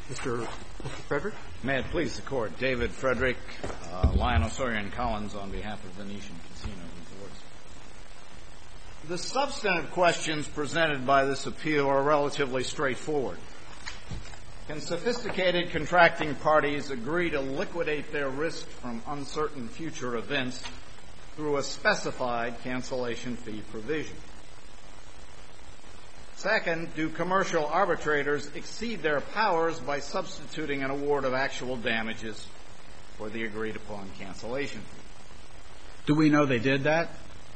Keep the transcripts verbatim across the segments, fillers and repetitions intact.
Mister Mister Frederick? May it please the Court. David Frederick, uh, Lionel Sawyer and Collins on behalf of Venetian Casino Resorts. The substantive questions presented by this appeal are relatively straightforward. Can sophisticated contracting parties agree to liquidate their risk from uncertain future events through a specified cancellation fee provision? Second, do commercial arbitrators exceed their powers by substituting an award of actual damages for the agreed-upon cancellation fee? Do we know they did that?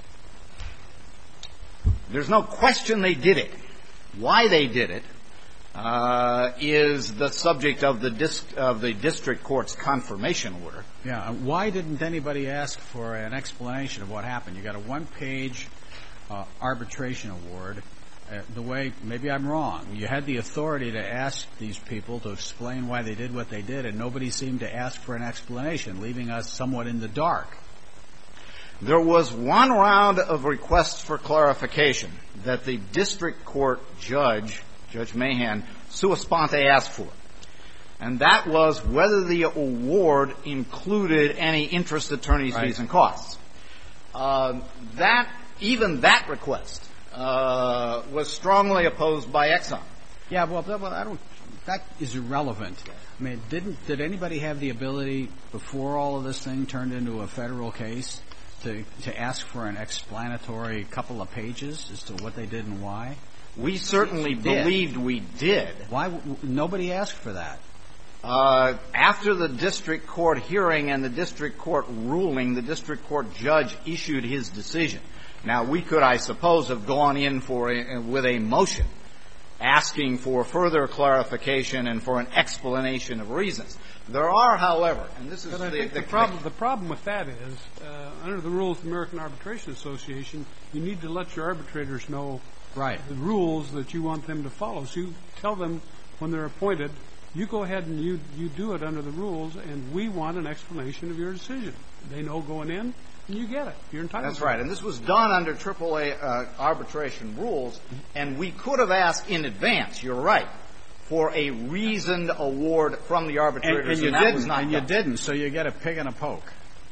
There's no question they did it. Why they did it uh, is the subject of the dis- of the district court's confirmation order. Yeah. Why didn't anybody ask for an explanation of what happened? You got a one-page uh, arbitration award. Uh, the way, maybe I'm wrong, you had the authority to ask these people to explain why they did what they did, and nobody seemed to ask for an explanation, leaving us somewhat in the dark. There was one round of requests for clarification that the district court judge, Judge Mahan, sua sponte asked for. And that was whether the award included any interest, attorneys' right. fees, and costs. Uh, that, even that request uh, was strongly opposed by Exxon. Yeah, well, well, I don't, that is irrelevant. I mean, didn't, did anybody have the ability before all of this thing turned into a federal case to, to ask for an explanatory couple of pages as to what they did and why? We certainly believed we did. Why? W- nobody asked for that. Uh, after the district court hearing and the district court ruling, the district court judge issued his decision. Now, we could, I suppose, have gone in for a, with a motion asking for further clarification and for an explanation of reasons. There are, however, and this is but I the, think the, the problem. The problem with that is, uh, under the rules of the American Arbitration Association, you need to let your arbitrators know right. the rules that you want them to follow. So you tell them when they're appointed, you go ahead and you you do it under the rules, and we want an explanation of your decision. They know going in, and you get it. You're entitled. That's to right. it. And this was done under triple A uh, arbitration rules, and we could have asked in advance, you're right, for a reasoned award from the arbitrators, and, and you and that didn't, was not and done. you didn't, so you get a pig and a poke.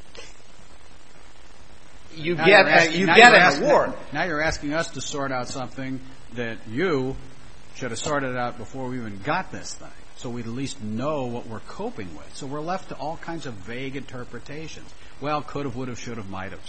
You now get asking, a, you now get an asking, award. Now you're asking us to sort out something that you should have sorted out before we even got this thing, so we at least know what we're coping with. So we're left to all kinds of vague interpretations. Well, could have, would have, should have, might have.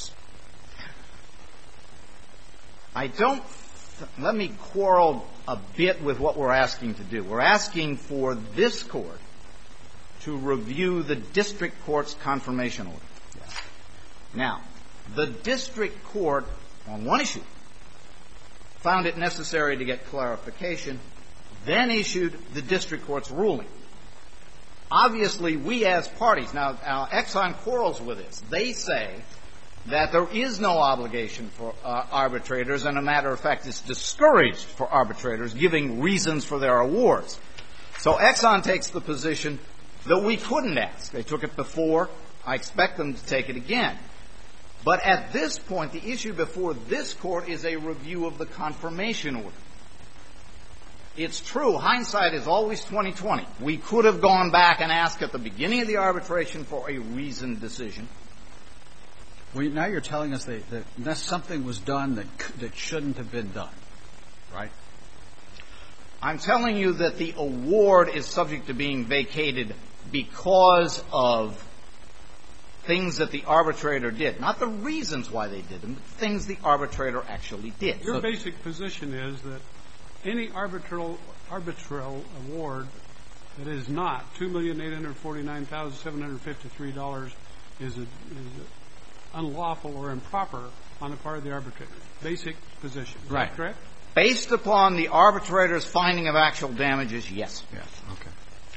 I don't – let me quarrel a bit with what we're asking to do. We're asking for this Court to review the district court's confirmation order. Yes. Now, the district court, on one issue, found it necessary to get clarification, then issued the district court's ruling. Obviously, we as parties – now, now Exxon quarrels with this. They say that there is no obligation for uh, arbitrators, and a matter of fact, it's discouraged for arbitrators giving reasons for their awards. So Exxon takes the position that we couldn't ask. They took it before. I expect them to take it again. But at this point, the issue before this Court is a review of the confirmation order. It's true, hindsight is always twenty twenty. We could have gone back and asked at the beginning of the arbitration for a reasoned decision. Well, now you're telling us that, that something was done that that shouldn't have been done, right? I'm telling you that the award is subject to being vacated because of things that the arbitrator did. Not the reasons why they did them, but things the arbitrator actually did. Your so, basic position is that any arbitral arbitral award that is not two million eight hundred forty-nine thousand seven hundred fifty-three dollars is, a, is a unlawful or improper on the part of the arbitrator. Basic position. Is right. that correct? Based upon the arbitrator's finding of actual damages, yes. Yes. Okay.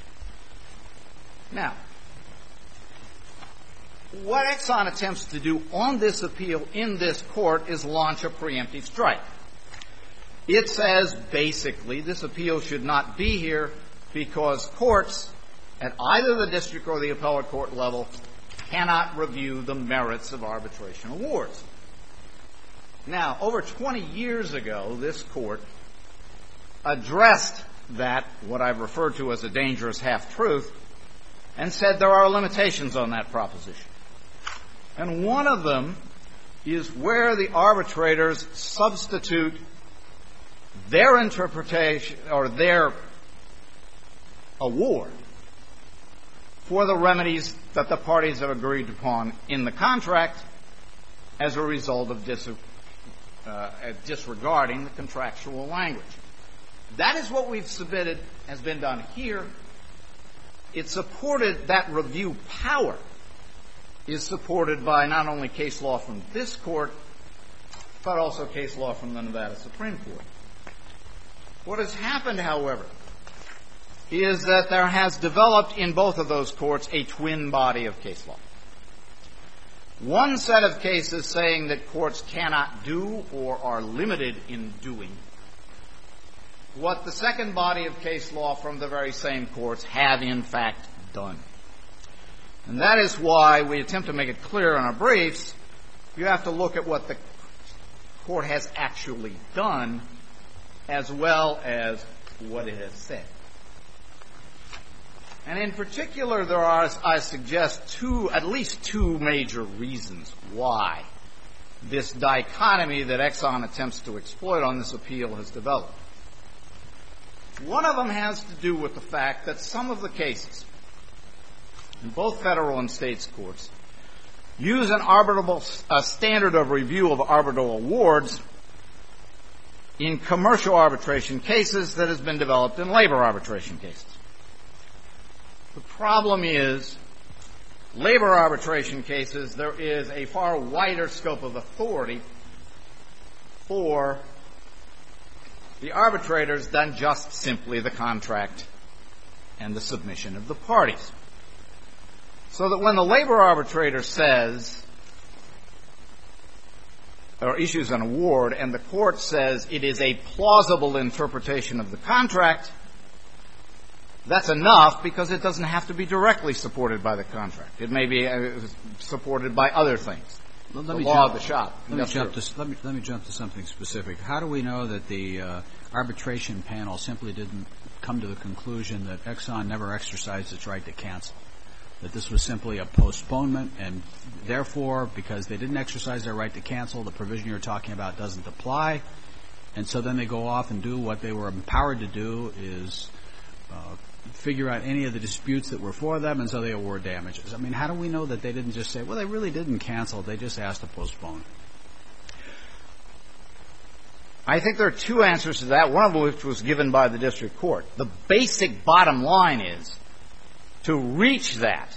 Now, what Exxon attempts to do on this appeal in this court is launch a preemptive strike. It says, basically, this appeal should not be here because courts at either the district or the appellate court level cannot review the merits of arbitration awards. Now, over twenty years ago, this court addressed that, what I've referred to as a dangerous half-truth, and said there are limitations on that proposition. And one of them is where the arbitrators substitute their interpretation or their award for the remedies that the parties have agreed upon in the contract as a result of dis- uh, disregarding the contractual language. That is what we've submitted has been done here. It supported that review power is supported by not only case law from this Court, but also case law from the Nevada Supreme Court. What has happened, however, is that there has developed in both of those courts a twin body of case law. One set of cases saying that courts cannot do or are limited in doing what the second body of case law from the very same courts have in fact done. And that is why we attempt to make it clear in our briefs, you have to look at what the court has actually done as well as what it has said. And in particular, there are, I suggest, two, at least two major reasons why this dichotomy that Exxon attempts to exploit on this appeal has developed. One of them has to do with the fact that some of the cases in both federal and states courts use an arbitrable a standard of review of arbitral awards in commercial arbitration cases that has been developed in labor arbitration cases. The problem is, labor arbitration cases, there is a far wider scope of authority for the arbitrators than just simply the contract and the submission of the parties. So that when the labor arbitrator says or issues an award and the court says it is a plausible interpretation of the contract, that's enough because it doesn't have to be directly supported by the contract. It may be uh, supported by other things. Let the me law jump, of the shop. Let me, jump to, let, me, let me jump to something specific. How do we know that the uh, arbitration panel simply didn't come to the conclusion that Exxon never exercised its right to cancel? That this was simply a postponement, and therefore, because they didn't exercise their right to cancel, the provision you're talking about doesn't apply, and so then they go off and do what they were empowered to do, is uh, figure out any of the disputes that were for them, and so they award damages. I mean, how do we know that they didn't just say, well, they really didn't cancel, they just asked to postpone? I think there are two answers to that, one of which was given by the district court. The basic bottom line is, to reach that,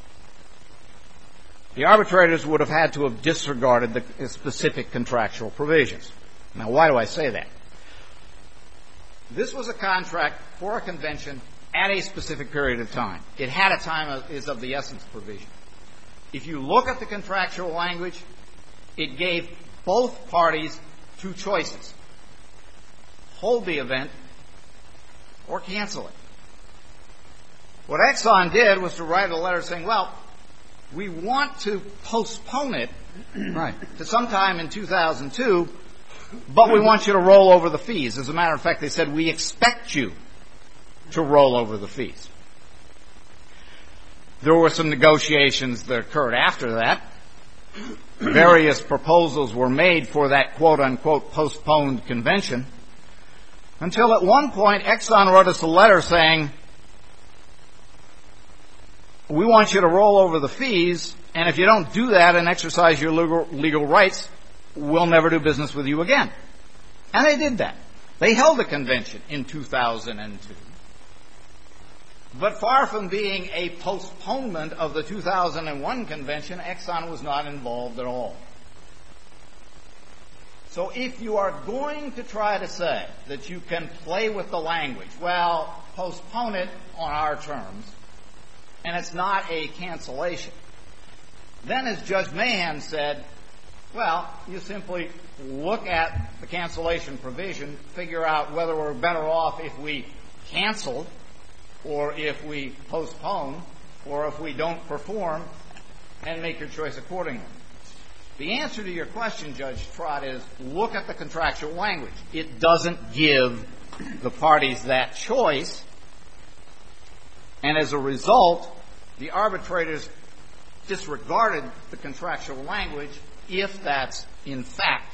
the arbitrators would have had to have disregarded the specific contractual provisions. Now, why do I say that? This was a contract for a convention at a specific period of time. It had a time of, is of the essence provision. If you look at the contractual language, it gave both parties two choices: hold the event or cancel it. What Exxon did was to write a letter saying, well, we want to postpone it right. to sometime in two thousand two, but we want you to roll over the fees. As a matter of fact, they said, we expect you to roll over the fees. There were some negotiations that occurred after that. Various proposals were made for that quote-unquote postponed convention, until at one point Exxon wrote us a letter saying, we want you to roll over the fees, and if you don't do that and exercise your legal, legal rights, we'll never do business with you again. And they did that. They held a convention in two thousand two. But far from being a postponement of the two thousand one convention, Exxon was not involved at all. So if you are going to try to say that you can play with the language, well, postpone it on our terms, and it's not a cancellation, then as Judge Mahan said, well, you simply look at the cancellation provision, figure out whether we're better off if we cancel or if we postpone or if we don't perform, and make your choice accordingly. The answer to your question, Judge Trott, is look at the contractual language. It doesn't give the parties that choice, and as a result, the arbitrators disregarded the contractual language if that's, in fact,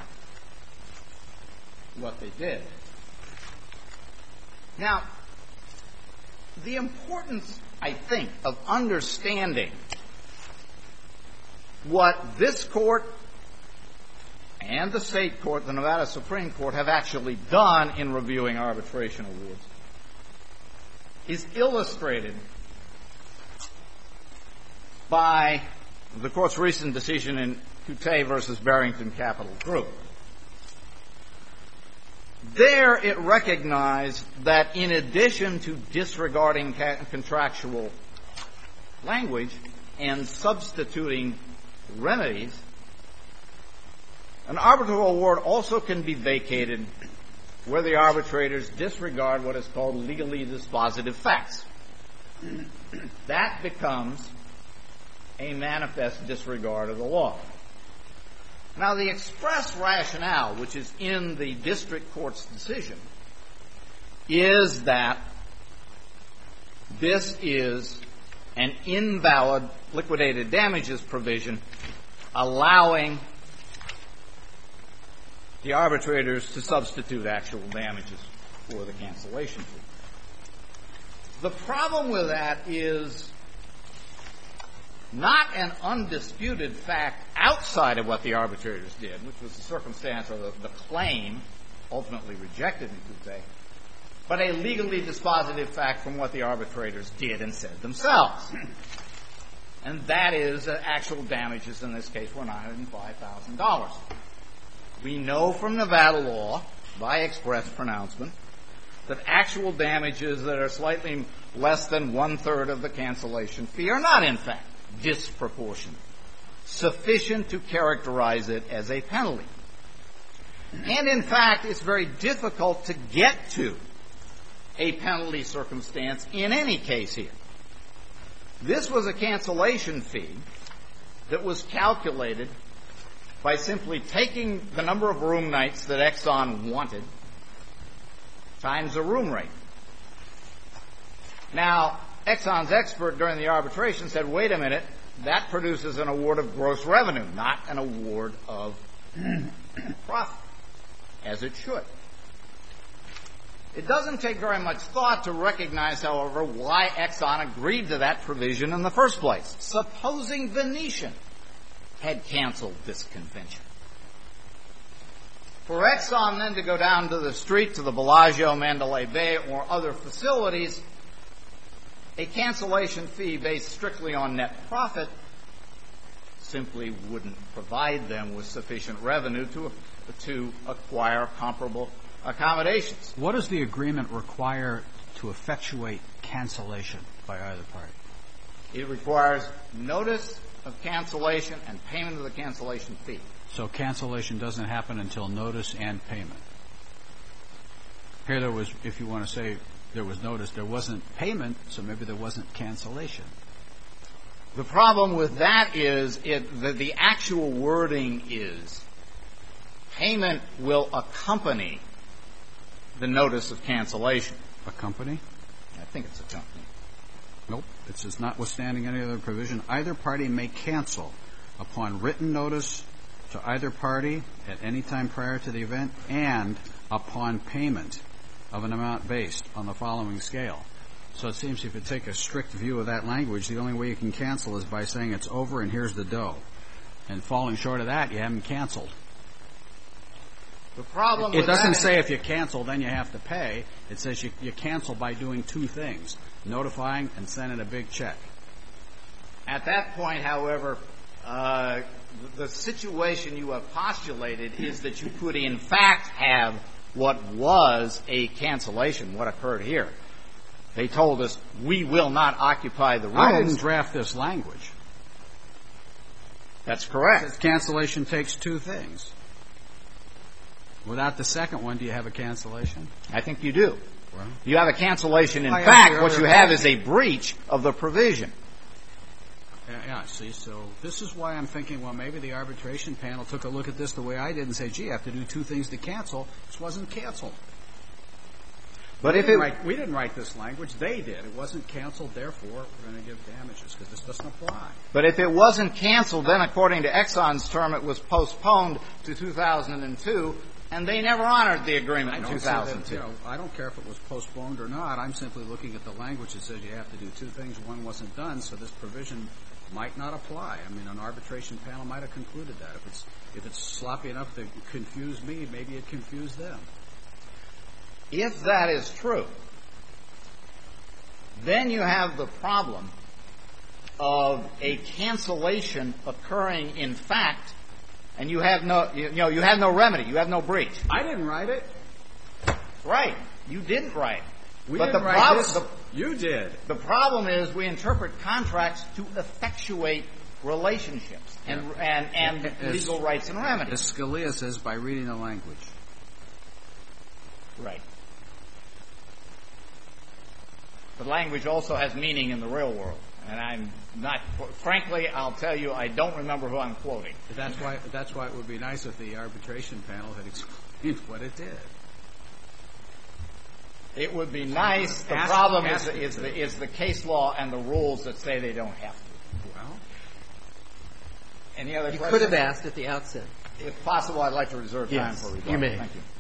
what they did. Now, the importance, I think, of understanding what this Court and the State Court, the Nevada Supreme Court, have actually done in reviewing arbitration awards is illustrated by the Court's recent decision in Couttet versus Barrington Capital Group. There it recognized that in addition to disregarding ca- contractual language and substituting remedies, an arbitral award also can be vacated where the arbitrators disregard what is called legally dispositive facts. That becomes a manifest disregard of the law. Now, the express rationale, which is in the district court's decision, is that this is an invalid liquidated damages provision allowing the arbitrators to substitute actual damages for the cancellation fee. The problem with that is not an undisputed fact outside of what the arbitrators did, which was the circumstance of the, the claim ultimately rejected in Couttet, but a legally dispositive fact from what the arbitrators did and said themselves. And that is that actual damages in this case were nine hundred five thousand dollars. We know from Nevada law, by express pronouncement, that actual damages that are slightly less than one-third of the cancellation fee are not, in fact, disproportionate, sufficient to characterize it as a penalty. And, in fact, it's very difficult to get to a penalty circumstance in any case here. This was a cancellation fee that was calculated by simply taking the number of room nights that Exxon wanted times the room rate. Now, Exxon's expert during the arbitration said, wait a minute, that produces an award of gross revenue, not an award of profit, as it should. It doesn't take very much thought to recognize, however, why Exxon agreed to that provision in the first place. Supposing Venetian had canceled this convention. For Exxon then to go down to the street, to the Bellagio, Mandalay Bay, or other facilities, a cancellation fee based strictly on net profit simply wouldn't provide them with sufficient revenue to, to acquire comparable accommodations. What does the agreement require to effectuate cancellation by either party? It requires notice of cancellation and payment of the cancellation fee. So cancellation doesn't happen until notice and payment. Here there was, if you want to say there was notice, there wasn't payment, so maybe there wasn't cancellation. The problem with that is it, the, the actual wording is payment will accompany the notice of cancellation. Accompany? I think it's accompany. Nope. It says, notwithstanding any other provision, either party may cancel upon written notice to either party at any time prior to the event and upon payment of an amount based on the following scale. So it seems if you take a strict view of that language, the only way you can cancel is by saying it's over and here's the dough. And falling short of that, you haven't canceled. The problem it with doesn't that say if you cancel, then you have to pay. It says you, you cancel by doing two things, notifying and sending a big check. At that point, however, uh, the situation you have postulated is that you could in fact have what was a cancellation, what occurred here. They told us, we will not occupy the rooms. I didn't draft this language. That's correct. This cancellation takes two things. Without the second one, do you have a cancellation? I think you do. Well, you have a cancellation. In I fact, what you have is a breach of the provision. Yeah, yeah, see, so this is why I'm thinking, well, maybe the arbitration panel took a look at this the way I did and say, gee, I have to do two things to cancel. This wasn't canceled. But we if didn't it write, we didn't write this language, they did. It wasn't canceled, therefore we're going to give damages because this doesn't apply. But if it wasn't canceled, then according to Exxon's term, it was postponed to two thousand two, and they never honored the agreement in two thousand two. That, you know, I don't care if it was postponed or not. I'm simply looking at the language that says you have to do two things. One wasn't done, so this provision might not apply. I mean, an arbitration panel might have concluded that. If it's if it's sloppy enough to confuse me, maybe it confused them. If that is true, then you have the problem of a cancellation occurring in fact, and you have no, you know, you have no remedy, you have no breach. I didn't write it. Right. You didn't write. We but didn't the write problem, this. the, you did. The problem is we interpret contracts to effectuate relationships and and, and as, legal rights and remedies. As Scalia says, by reading the language. Right. But language also has meaning in the real world. And I'm not, frankly, I'll tell you, I don't remember who I'm quoting. That's why, that's why it would be nice if the arbitration panel had explained what it did. It would be nice. The ask, problem ask is, is, the, is the case law and the rules that say they don't have to. Well, any other you questions? could have asked at the outset. If possible, I'd like to reserve Yes, time for rebuttal. you may. Thank you.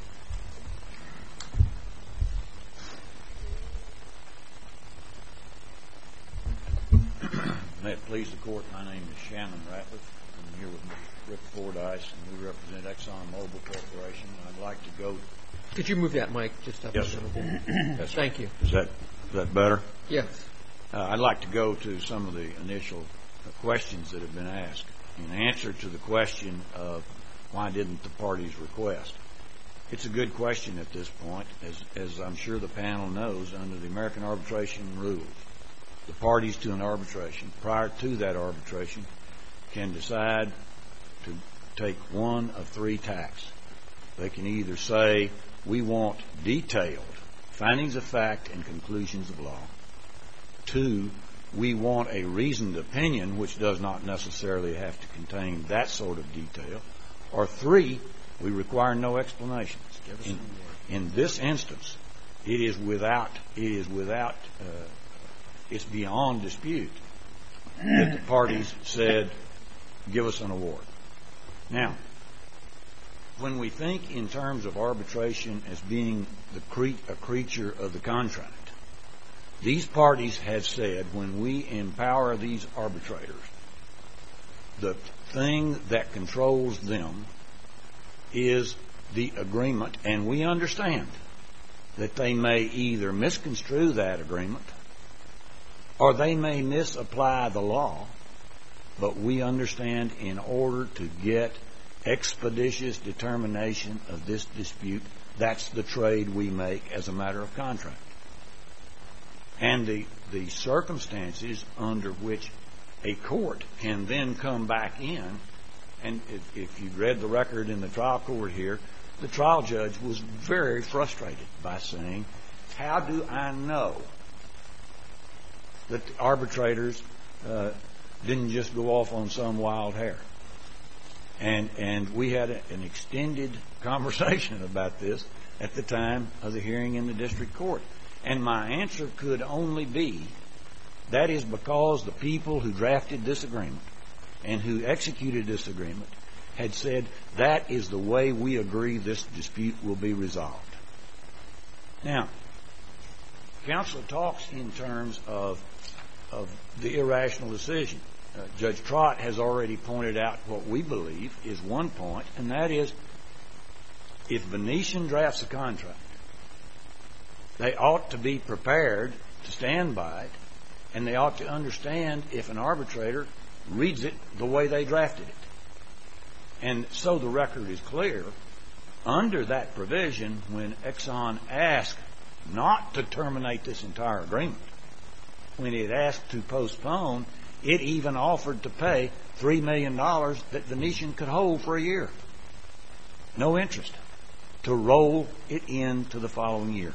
May it please the Court, my name is Shannon Ratliff. I'm here with Rick Fordyce, and we represent ExxonMobil Corporation. I'd like to go... Could you move that mic just up Yes, a little sir. bit? Yes, Thank sir. you. Is that, is that better? Yes. Uh, I'd like to go to some of the initial questions that have been asked. In answer to the question of why didn't the parties request, it's a good question at this point, as, as I'm sure the panel knows, under the American arbitration rules. The parties to an arbitration, prior to that arbitration, can decide to take one of three tacks. They can either say, we want detailed findings of fact and conclusions of law. Two, we want a reasoned opinion, which does not necessarily have to contain that sort of detail. Or three, we require no explanations. In, in this instance, it is without, it is without, uh, it's beyond dispute that the parties said, give us an award. Now, when we think in terms of arbitration as being the cre- a creature of the contract, these parties have said when we empower these arbitrators, the thing that controls them is the agreement, and we understand that they may either misconstrue that agreement or they may misapply the law, but we understand in order to get expeditious determination of this dispute, that's the trade we make as a matter of contract. And the, the circumstances under which a court can then come back in, and if, if you've read the record in the trial court here, the trial judge was very frustrated by saying, how do I know that the arbitrators uh, didn't just go off on some wild hare? And and we had a, an extended conversation about this at the time of the hearing in the district court. And my answer could only be, that is because the people who drafted this agreement and who executed this agreement had said, that is the way we agree this dispute will be resolved. Now, counsel talks in terms of, of the irrational decision. Uh, Judge Trott has already pointed out what we believe is one point, and that is, if Venetian drafts a contract, they ought to be prepared to stand by it, and they ought to understand if an arbitrator reads it the way they drafted it. And so the record is clear. Under that provision, when Exxon asked not to terminate this entire agreement, when it asked to postpone, it even offered to pay three million dollars that Venetian could hold for a year. No interest. To roll it into the following year.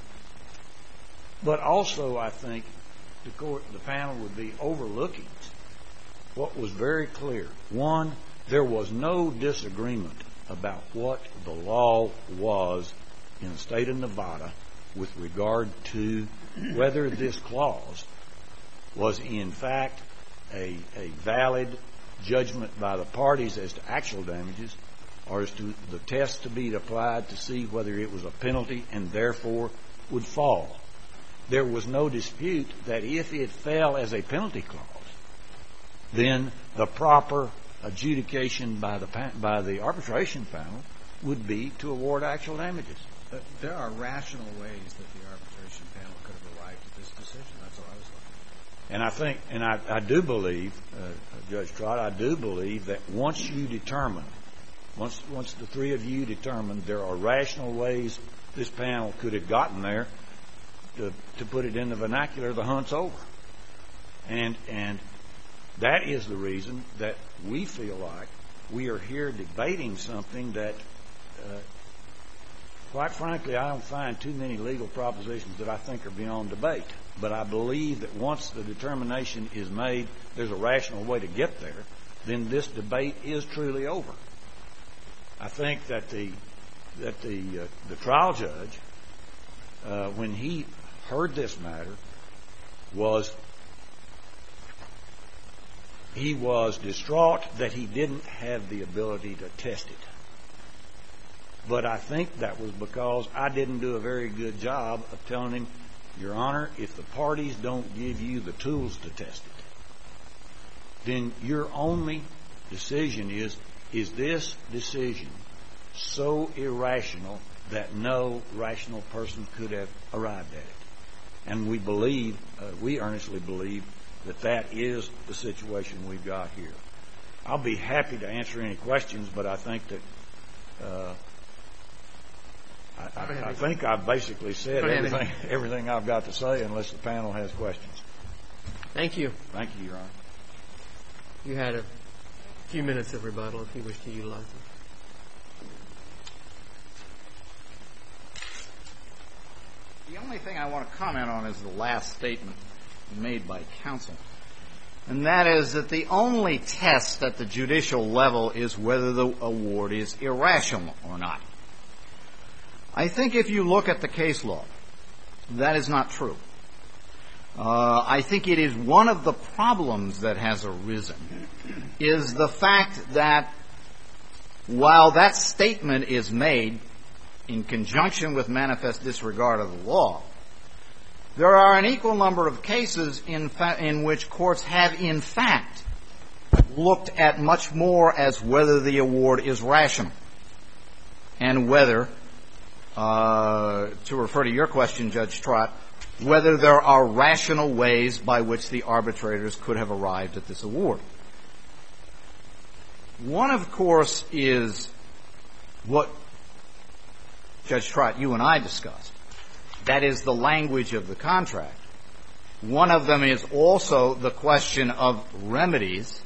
But also, I think, the court, the panel would be overlooking what was very clear. One, there was no disagreement about what the law was in the state of Nevada with regard to whether this clause was in fact a, a valid judgment by the parties as to actual damages, or as to the test to be applied to see whether it was a penalty and therefore would fall. There was no dispute that if it fell as a penalty clause, then the proper adjudication by the by the arbitration panel would be to award actual damages. But there are rational ways that the arbitration panel could have arrived at this decision. That's what I was looking at. And I think, and I, I do believe, uh, Judge Trott, I do believe that once you determine, once once the three of you determine there are rational ways this panel could have gotten there, to, to put it in the vernacular, the hunt's over. And and that is the reason that we feel like we are here debating something that, uh, quite frankly, I don't find too many legal propositions that I think are beyond debate. But I believe that once the determination is made, there's a rational way to get there, then this debate is truly over. I think that the that the uh, the trial judge, uh, when he heard this matter, was he was distraught that he didn't have the ability to test it. But I think that was because I didn't do a very good job of telling him, Your Honor, if the parties don't give you the tools to test it, then your only decision is, is this decision so irrational that no rational person could have arrived at it? And we believe, uh, we earnestly believe, that that is the situation we've got here. I'll be happy to answer any questions, but I think that uh, I, I, I think I've basically said everything, everything I've got to say, unless the panel has questions. Thank you. Thank you, Your Honor. You had a few minutes of rebuttal if you wish to utilize it. The only thing I want to comment on is the last statement made by counsel, and that is that the only test at the judicial level is whether the award is irrational or not. I think if you look at the case law, that is not true. Uh, I think it is one of the problems that has arisen is the fact that while that statement is made in conjunction with manifest disregard of the law, there are an equal number of cases in, fa- in which courts have in fact looked at much more as whether the award is rational and whether, uh, to refer to your question, Judge Trott, whether there are rational ways by which the arbitrators could have arrived at this award. One, of course, is what, Judge Trott, you and I discussed. That is the language of the contract. One of them is also the question of remedies.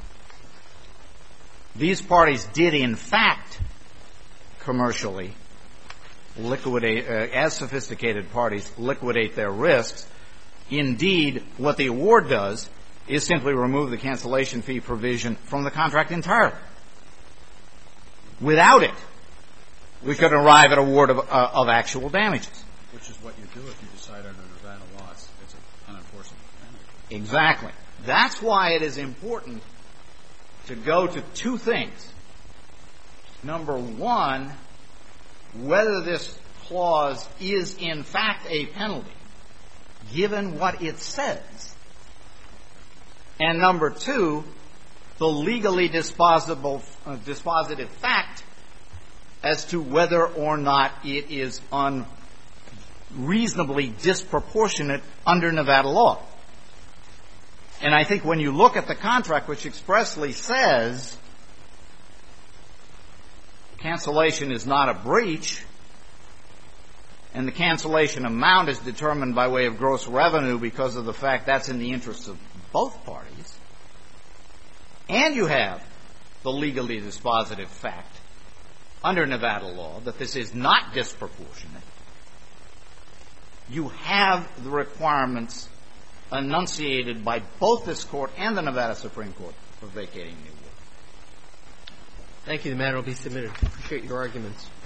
These parties did, in fact, commercially liquidate, uh, as sophisticated parties, liquidate their risks. Indeed, what the award does is simply remove the cancellation fee provision from the contract entirely. Without it, we could arrive at an award of, uh, of actual damages. Which is what you do if you decide under Nevada law it's an unenforceable penalty. Exactly. That's why it is important to go to two things. Number one, whether this clause is in fact a penalty, given what it says. And number two, the legally disposable, uh, dispositive fact as to whether or not it is unreasonably disproportionate under Nevada law. And I think when you look at the contract, which expressly says cancellation is not a breach, and the cancellation amount is determined by way of gross revenue because of the fact that's in the interests of both parties, and you have the legally dispositive fact under Nevada law that this is not disproportionate, you have the requirements enunciated by both this Court and the Nevada Supreme Court for vacating the award. Thank you. The matter will be submitted. Appreciate your arguments.